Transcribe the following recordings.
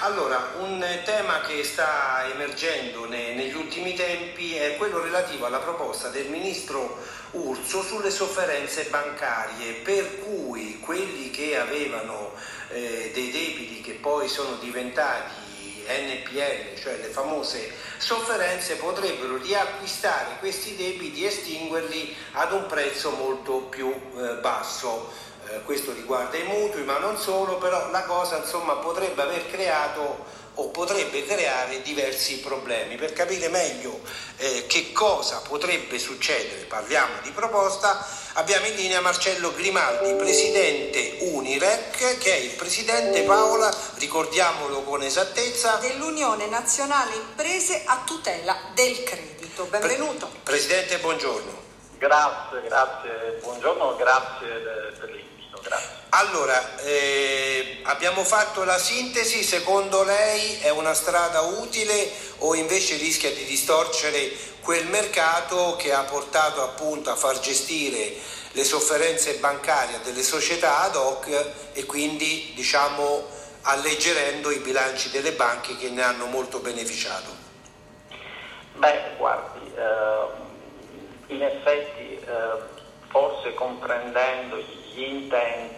Allora, un tema che sta emergendo negli ultimi tempi è quello relativo alla proposta del ministro Urso sulle sofferenze bancarie, per cui quelli che avevano dei debiti che poi sono diventati NPL, cioè le famose sofferenze, potrebbero riacquistare questi debiti e estinguerli ad un prezzo molto più basso. Questo riguarda i mutui, ma non solo, però la cosa potrebbe aver creato o potrebbe creare diversi problemi. Per capire meglio che cosa potrebbe succedere, parliamo di proposta, abbiamo in linea Marcello Grimaldi, presidente Unirec, che è il presidente, Paola, ricordiamolo con esattezza, dell'Unione Nazionale Imprese a tutela del credito. Benvenuto. Presidente, buongiorno. Grazie, buongiorno, grazie per l'invito. Grazie. Allora, abbiamo fatto la sintesi, secondo lei è una strada utile o invece rischia di distorcere quel mercato che ha portato appunto a far gestire le sofferenze bancarie delle società ad hoc e quindi alleggerendo i bilanci delle banche che ne hanno molto beneficiato? Beh, guardi, in effetti forse comprendendo gli intenti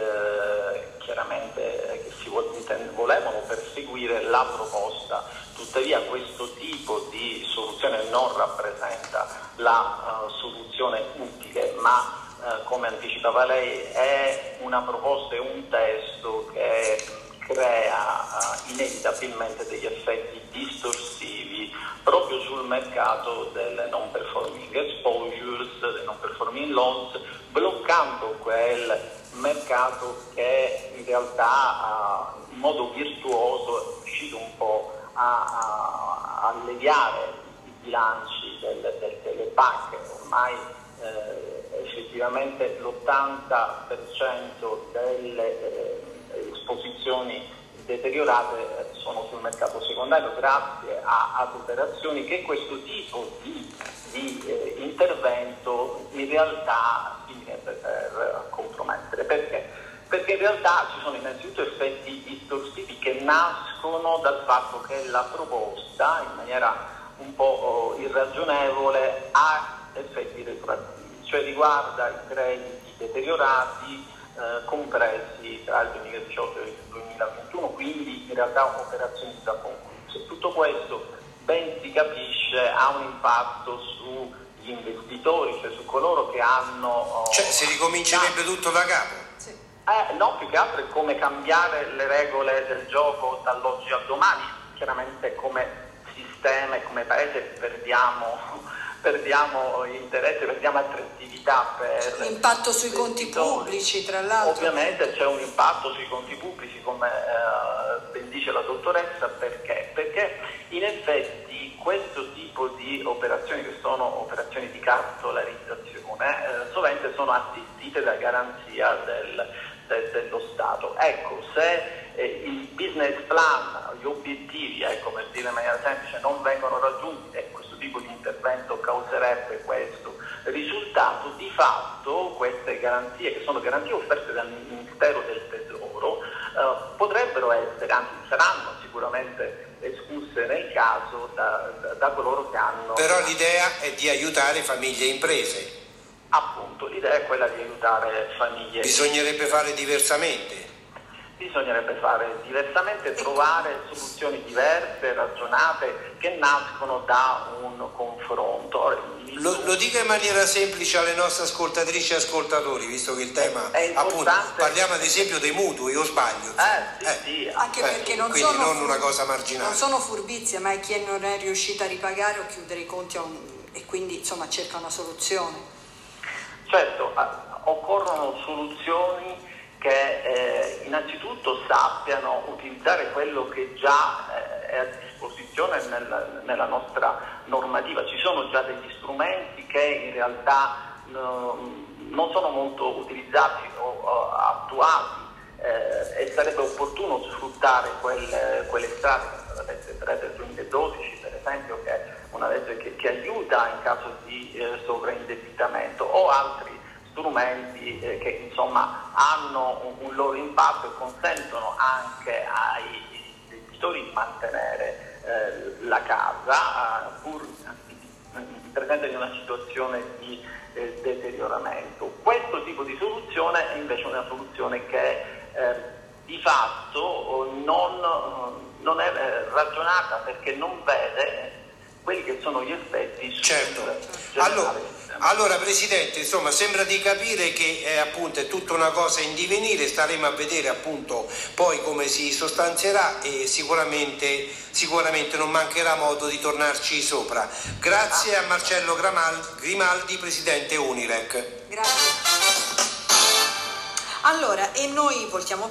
chiaramente che si volevano perseguire la proposta, tuttavia questo tipo di soluzione non rappresenta la soluzione utile, ma come anticipava lei è una proposta, è un testo che crea inevitabilmente degli effetti distorsivi proprio sul mercato delle non performing exposures, dei non performing loans, bloccando quel mercato che in realtà in modo virtuoso è riuscito un po' a alleviare i bilanci delle banche. Ormai effettivamente l'80% delle esposizioni deteriorate sono sul mercato secondario grazie ad operazioni che questo tipo di intervento in realtà finirebbe per compromettere. Perché? Perché in realtà ci sono innanzitutto effetti distorsivi che nascono dal fatto che la proposta, in maniera un po' irragionevole, ha effetti retroattivi, cioè riguarda i crediti deteriorati compressi tra il 2018 e il 2021, quindi in realtà operazioni da concluse. Tutto questo, ben si capisce, ha un impatto sugli investitori, cioè su coloro che hanno... Cioè si ricomincerebbe tutto da capo? Sì. No, più che altro è come cambiare le regole del gioco dall'oggi al domani. Chiaramente come sistema e come paese perdiamo interesse, perdiamo attrattività per l'impatto sui conti pubblici, tra l'altro. Ovviamente c'è un impatto sui conti pubblici, come ben dice la dottoressa, perché in effetti questo tipo di operazioni, che sono operazioni di cartolarizzazione, sovente sono assistite da garanzia dello Stato. Ecco, se il business plan, gli obiettivi, per dire in maniera semplice, non vengono raggiunti e questo tipo di intervento causerebbe questo risultato, di fatto queste garanzie, che sono garanzie offerte dal Ministero del Tesoro, potrebbero essere, anzi saranno sicuramente escusse nel caso da coloro che hanno... Però l'idea è di aiutare famiglie e imprese. Appunto, l'idea è quella di aiutare famiglie. Bisognerebbe fare diversamente. Trovare soluzioni diverse, ragionate, che nascono da un confronto. Lo dica in maniera semplice alle nostre ascoltatrici e ascoltatori, visto che il tema, appunto, parliamo ad esempio dei mutui, o sbaglio? Sì. Anche perché non una cosa marginale. Non sono furbizie, ma è chi non è riuscito a ripagare o chiudere i conti e quindi cerca una soluzione. Certo, occorrono soluzioni che innanzitutto sappiano utilizzare quello che già è a disposizione nella nostra normativa. Ci sono già degli strumenti che in realtà non sono molto utilizzati o attuati e sarebbe opportuno sfruttare quelle strade, la legge 3 del 2012 per esempio, che è una legge che aiuta in caso di sovraindebitamento, o altri strumenti che hanno un loro impatto e consentono anche ai genitori di mantenere la casa pur presente in una situazione di deterioramento. Questo tipo di soluzione è invece una soluzione che di fatto non è ragionata, perché non vede quelli che sono gli effetti. Certo. Allora Presidente, insomma, sembra di capire che appunto è tutta una cosa in divenire, staremo a vedere appunto poi come si sostanzierà e sicuramente non mancherà modo di tornarci sopra. Grazie a Marcello Grimaldi, Presidente Unirec. Grazie. Allora, e noi voltiamo